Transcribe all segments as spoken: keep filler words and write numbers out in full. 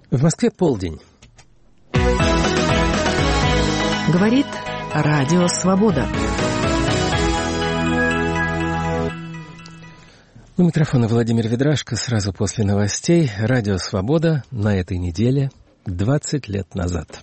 В Москве полдень. Говорит Радио Свобода. У микрофона Владимир Ведрашко. Сразу после новостей. Радио Свобода на этой неделе двадцать лет назад.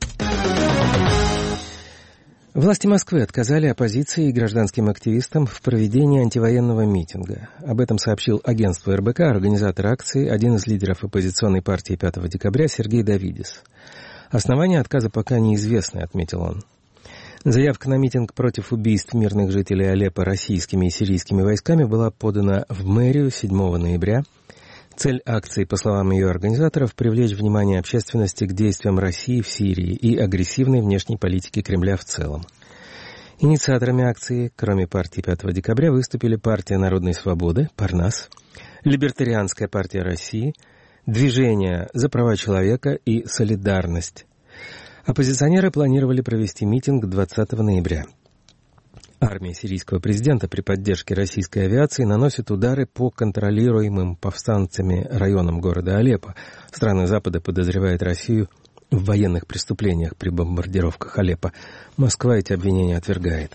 Власти Москвы отказали оппозиции и гражданским активистам в проведении антивоенного митинга. Об этом сообщил агентство эр бэ ка, организатор акции, один из лидеров оппозиционной партии пятого декабря Сергей Давидис. Основания отказа пока неизвестны, отметил он. Заявка на митинг против убийств мирных жителей Алеппо российскими и сирийскими войсками была подана в мэрию седьмого ноября. Цель акции, по словам ее организаторов, привлечь внимание общественности к действиям России в Сирии и агрессивной внешней политике Кремля в целом. Инициаторами акции, кроме партии пятого декабря, выступили партия Народной Свободы, Парнас, Либертарианская партия России, Движение за права человека и Солидарность. Оппозиционеры планировали провести митинг двадцатого ноября. Армия сирийского президента при поддержке российской авиации наносит удары по контролируемым повстанцами районам города Алеппо. Страны Запада подозревают Россию в военных преступлениях при бомбардировках Алеппо. Москва эти обвинения отвергает.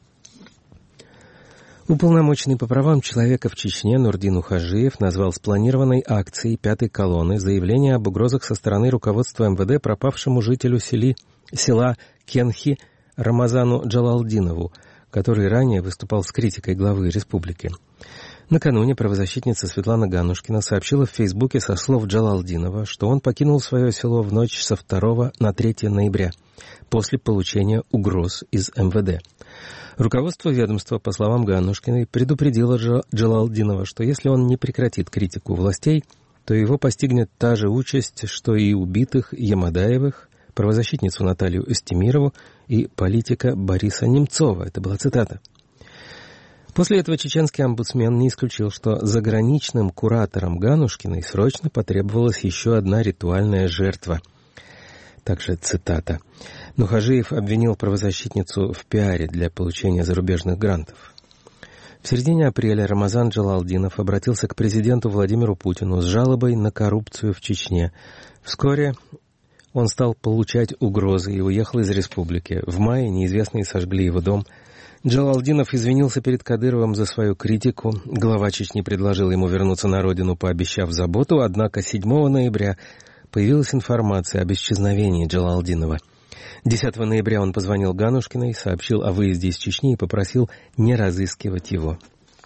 Уполномоченный по правам человека в Чечне Нурдин Ухажиев назвал спланированной акцией пятой колонны заявление об угрозах со стороны руководства эм вэ дэ пропавшему жителю сели, села Кенхи Рамазану Джалалдинову, который ранее выступал с критикой главы республики. Накануне правозащитница Светлана Ганушкина сообщила в Фейсбуке со слов Джалалдинова, что он покинул свое село в ночь со второго на третье ноября после получения угроз из эм вэ дэ. Руководство ведомства, по словам Ганушкиной, предупредило Джалалдинова, что если он не прекратит критику властей, то его постигнет та же участь, что и убитых Ямадаевых, правозащитницу Наталью Устемирову и политика Бориса Немцова. Это была цитата. После этого чеченский омбудсмен не исключил, что заграничным кураторам Ганушкиной срочно потребовалась еще одна ритуальная жертва. Также цитата. Нухажиев обвинил правозащитницу в пиаре для получения зарубежных грантов. В середине апреля Рамазан Джалалдинов обратился к президенту Владимиру Путину с жалобой на коррупцию в Чечне. Вскоре он стал получать угрозы и уехал из республики. В мае неизвестные сожгли его дом. Джалалдинов извинился перед Кадыровым за свою критику. Глава Чечни предложил ему вернуться на родину, пообещав заботу, однако седьмого ноября появилась информация об исчезновении Джалалдинова. десятого ноября он позвонил Ганушкиной, сообщил о выезде из Чечни и попросил не разыскивать его.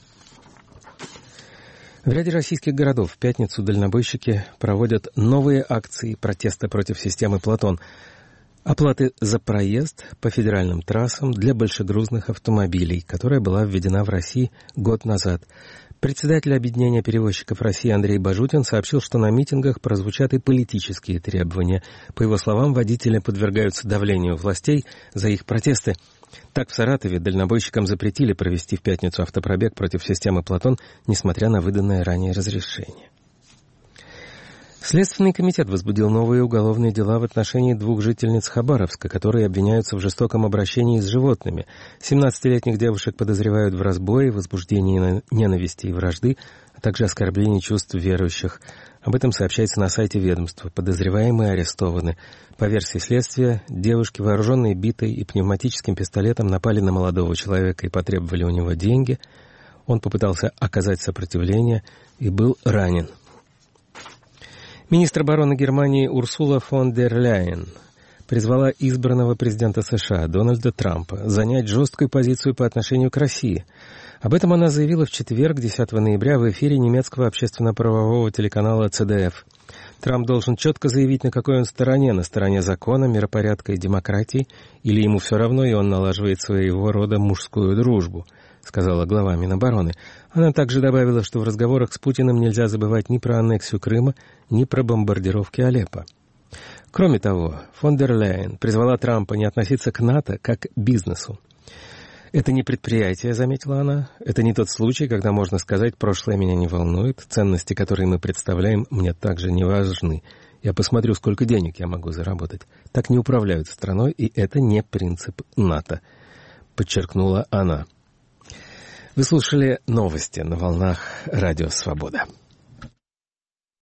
В ряде российских городов в пятницу дальнобойщики проводят новые акции протеста против системы «Платон». Оплаты за проезд по федеральным трассам для большегрузных автомобилей, которая была введена в России год назад. Председатель объединения перевозчиков России Андрей Бажутин сообщил, что на митингах прозвучат и политические требования. По его словам, водители подвергаются давлению властей за их протесты. Так, в Саратове дальнобойщикам запретили провести в пятницу автопробег против системы «Платон», несмотря на выданное ранее разрешение. Следственный комитет возбудил новые уголовные дела в отношении двух жительниц Хабаровска, которые обвиняются в жестоком обращении с животными. семнадцатилетних девушек подозревают в разбое, возбуждении ненависти и вражды, а также оскорблении чувств верующих. Об этом сообщается на сайте ведомства. Подозреваемые арестованы. По версии следствия, девушки, вооруженные битой и пневматическим пистолетом, напали на молодого человека и потребовали у него деньги. Он попытался оказать сопротивление и был ранен. Министр обороны Германии Урсула фон дер Ляйен призвала избранного президента США Дональда Трампа занять жесткую позицию по отношению к России. Об этом она заявила в четверг, десятого ноября, в эфире немецкого общественно-правового телеканала цэ дэ эф. Трамп должен четко заявить, на какой он стороне, на стороне закона, миропорядка и демократии, или ему все равно, и он налаживает своего рода мужскую дружбу, сказала глава Минобороны. Она также добавила, что в разговорах с Путиным нельзя забывать ни про аннексию Крыма, ни про бомбардировки Алеппо. Кроме того, фон дер Ляйен призвала Трампа не относиться к НАТО как к бизнесу. «Это не предприятие», — заметила она. «Это не тот случай, когда можно сказать, прошлое меня не волнует, ценности, которые мы представляем, мне также не важны. Я посмотрю, сколько денег я могу заработать. Так не управляют страной, и это не принцип НАТО», — подчеркнула она. Вы слушали новости на волнах Радио Свобода.